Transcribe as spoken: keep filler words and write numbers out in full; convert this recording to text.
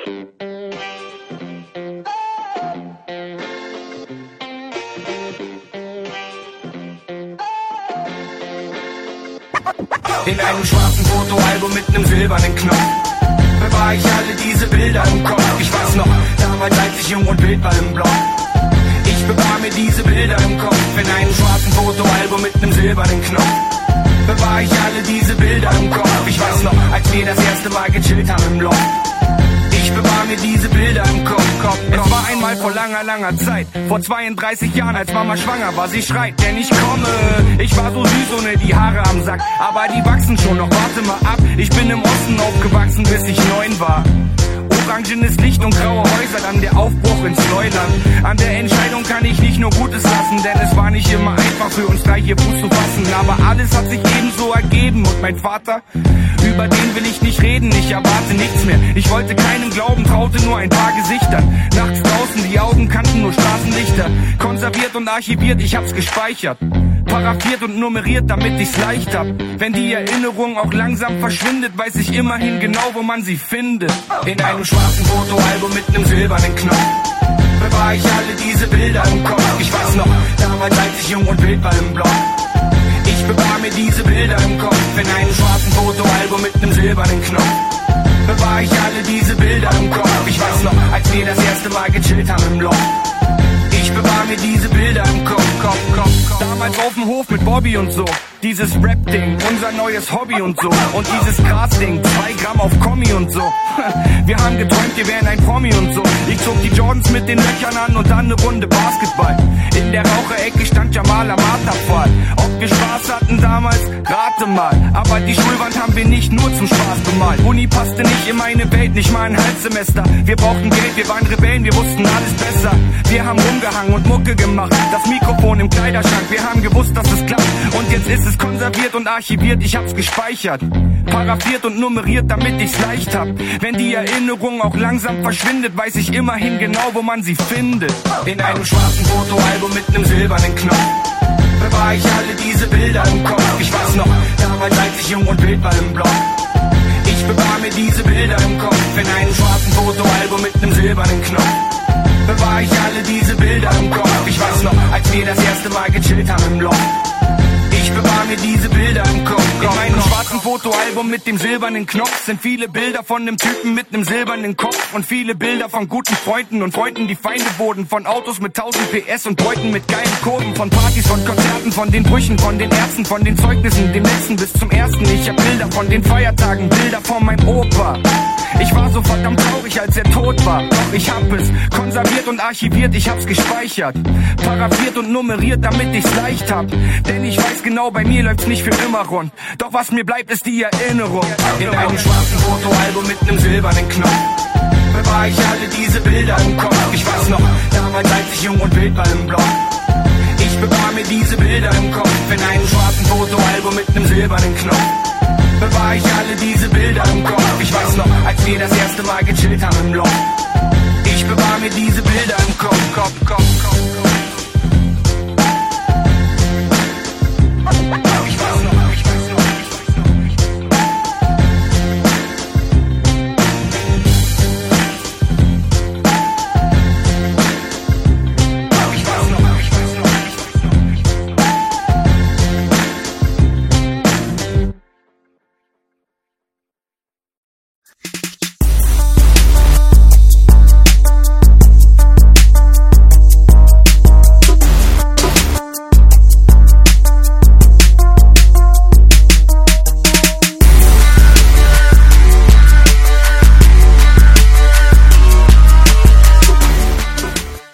In einem schwarzen Fotoalbum mit nem silbernen Knopf bewahr ich alle diese Bilder im Kopf. Ich weiß noch, damals als ich jung und wild war im Block. Ich bewahr mir diese Bilder im Kopf. In einem schwarzen Fotoalbum mit nem silbernen Knopf bewahr ich alle diese Bilder im Kopf. Ich weiß noch, als wir das erste Mal gechillt haben im Loft. Ich bewahr mir diese Bilder im Kopf, Kopf, Kopf. Es war einmal vor langer, langer Zeit, vor zweiunddreißig Jahren, als Mama schwanger war. Sie schreit, denn ich komme. Ich war so süß ohne die Haare am Sack, aber die wachsen schon noch, warte mal ab. Ich bin im Osten aufgewachsen, bis ich neun war. Orangenes Licht und graue Häuser, dann der Aufbruch ins Neuland. An der Entscheidung kann ich nicht nur Gutes lassen, denn es war nicht immer einfach für uns drei hier Fuß zu fassen. Aber alles hat sich ebenso ergeben und mein Vater, über den will ich nicht reden, ich erwarte nichts mehr. Ich wollte keinem glauben, traute nur ein paar Gesichtern. Nachts draußen, die Augen kannten nur Straßenlichter. Konserviert und archiviert, ich hab's gespeichert. Paraphiert und nummeriert, damit ich's leicht hab. Wenn die Erinnerung auch langsam verschwindet, weiß ich immerhin genau, wo man sie findet. In einem schwarzen Fotoalbum mit nem silbernen Knopf bewahr ich alle diese Bilder im Kopf. Ich weiß noch, damals als ich jung und wild war im Block. Ich bewahr mir diese Bilder im Kopf. In einem schwarzen Fotoalbum mit nem silbernen Knopf bewahr ich alle diese Bilder im Kopf. Ich weiß noch, als wir das erste Mal gechillt haben im Loft. Ich bewahr mir diese Bilder im Kopf, Kopf, Kopf, Kopf. Damals auf dem Hof mit Bobby und so. Dieses Rap-Ding, unser neues Hobby und so. Und dieses Gras-Ding, zwei Gramm auf Kommi und so. Wir haben geträumt, wir wären ein Promi und so. Ich zog die Jordans mit den Löchern an und dann eine Runde Basketball. In der Raucherecke stand Jamal am Marterpfahl. Ob wir Spaß hatten damals? Rate mal. Aber die Schulwand haben wir nicht nur zum Spaß bemalt. Uni passte nicht in meine Welt, nicht mal ein Halbsemester. Wir brauchten Geld, wir waren Rebellen, wir wussten alles besser. Wir haben rumgehangen und Mucke gemacht. Das Mikrofon im Kleiderschrank, wir haben gewusst, dass es klappt. Und jetzt ist es konserviert und archiviert, ich hab's gespeichert. Paraphiert und nummeriert, damit ich's leicht hab. Wenn die Erinnerung auch langsam verschwindet, weiß ich immerhin genau, wo man sie findet. In einem schwarzen Fotoalbum mit nem silbernen Knopf bewahr ich alle diese Bilder im Kopf. Ich weiß noch, damals als ich jung und wild war im Block. Ich bewahr mir diese Bilder im Kopf. In einem schwarzen Fotoalbum mit nem silbernen Knopf bewahr ich alle diese Bilder im Kopf. Ich weiß noch, als wir das erste Mal gechillt haben im Loft. Ich bewahr mir diese Bilder im Kopf. In meinem schwarzen Fotoalbum mit dem silbernen Knopf sind viele Bilder von nem Typen mit nem silbernen Kopf. Und viele Bilder von guten Freunden und Freunden, die Feinde wurden. Von Autos mit tausend P S und Beuten mit geilen Kurven. Von Partys, von Konzerten, von den Brüchen, von den Ärzten, von den Zeugnissen, dem letzten bis zum ersten. Ich hab Bilder von den Feiertagen, Bilder von meinem Opa. Ich war so verdammt traurig, als er tot war. Doch ich hab es konserviert und archiviert, ich hab's gespeichert. Paraphiert und nummeriert, damit ich's leicht hab. Denn ich weiß genau, bei mir läuft's nicht für immer rund. Doch was mir bleibt, ist die Erinnerung. In einem schwarzen Fotoalbum mit nem silbernen Knopf bewahr ich alle diese Bilder im Kopf. Ich weiß noch, damals als ich jung und wild war im Block. Ich bewahr mir diese Bilder im Kopf. In einem schwarzen Fotoalbum mit nem silbernen Knopf bewahr ich alle diese Bilder im Kopf. Ich weiß noch, als wir das erste Mal gechillt haben im Loft. Ich bewahr mir diese Bilder im Kopf, Kopf, Kopf, Kopf, Kopf.